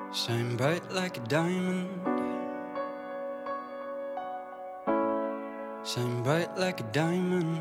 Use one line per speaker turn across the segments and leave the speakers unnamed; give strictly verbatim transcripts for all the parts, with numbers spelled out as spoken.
Shine bright like a diamond. Shine bright like a diamond.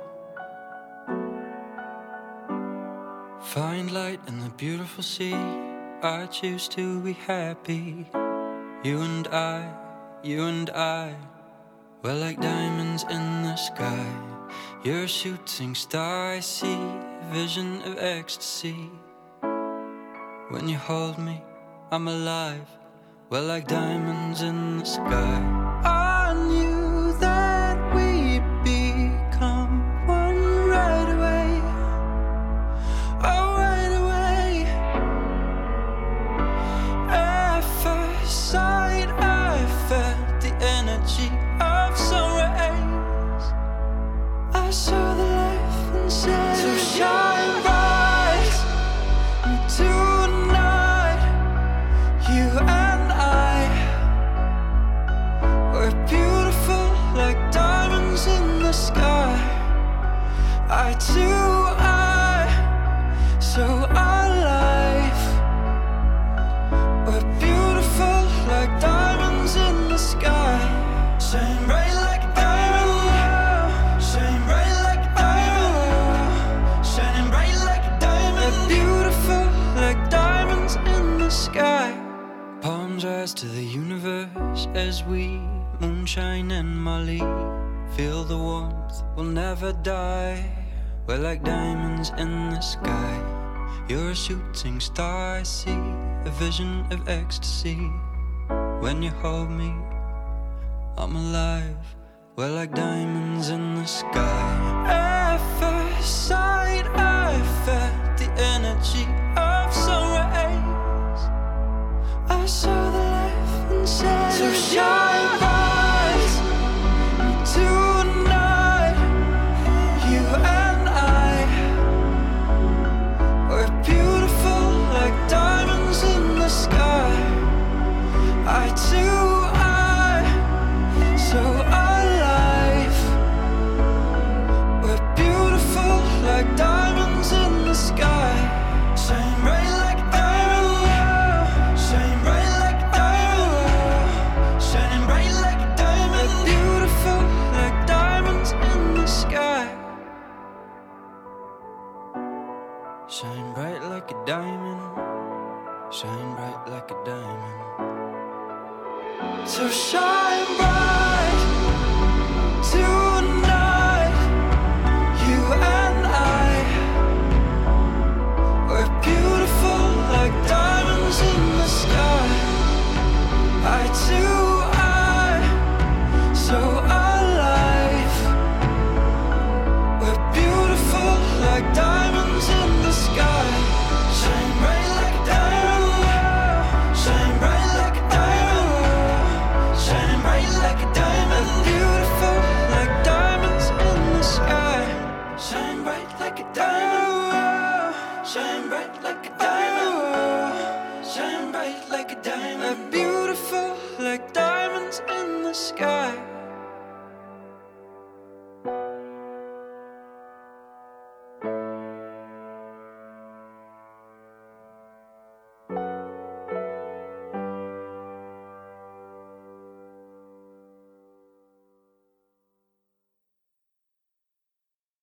Find light in the beautiful sea. I choose to be happy. You and I, you and I, we're like diamonds in the sky. You're a shooting star, I see a vision of ecstasy. When you hold me, I'm alive. We're like diamonds in the sky. I knew that we'd become one right away. Oh, right away. At first sight, I felt the energy of sun rays. I saw the life inside. So shine bright tonight. You and I were beautiful like diamonds in the sky. I too, I, so our life were beautiful like diamonds in the sky. Shine bright like a diamond. Shine bright like a diamond. Shining bright like a diamond. We're beautiful like diamonds in the sky. Palms rise to the universe as we moonshine and Molly. Feel the warmth, we'll never die. We're like diamonds in the sky. You're a shooting star, I see a vision of ecstasy. When you hold me, I'm alive. We're like diamonds in the sky. At first sight, I felt the energy of sun rays. I saw the life inside. So shine bright tonight. You and I were beautiful like diamonds in the sky. I too, I, so our life were beautiful like diamonds in the sky. Shine bright like a diamond. Shine bright like a diamond. Shining bright like a diamond. We're beautiful like diamonds in the sky. Shine bright like a diamond. Shine bright like a diamond. So shine bright tonight. You and I were beautiful like diamonds in the sky. I too, I, so our life were beautiful like diamonds in the sky. Shine bright like a diamond. Shine bright like a diamond. Shining bright like a diamond. Beautiful like diamonds in the sky. Shine bright like a diamond. Shine bright like a diamond. Shine bright like a diamond. Beautiful like diamonds in the sky.